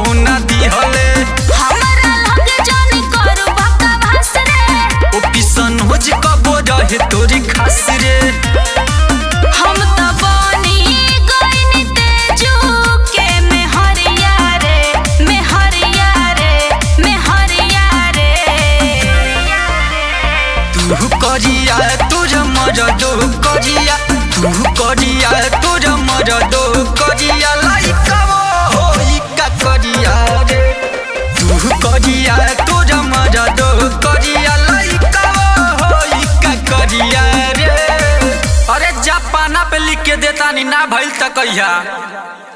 ना दिहले हमरा लगे जाने करू बकवास रे ओ पिसन हो जी कबो रहे तोरी खास रे हम त बनी गइनी तेजू के मेहरिया रे मेहरिया रे मेहरिया रे तू करिया तोर मरदो करिया तू करिया तोर मरदो करिया लाइका होई का करिया रे तू करिया तोर मरदो करिया लाइका होई का करिया रे अरे जापाना पे लिख के देता नी ना भइल त कहिया।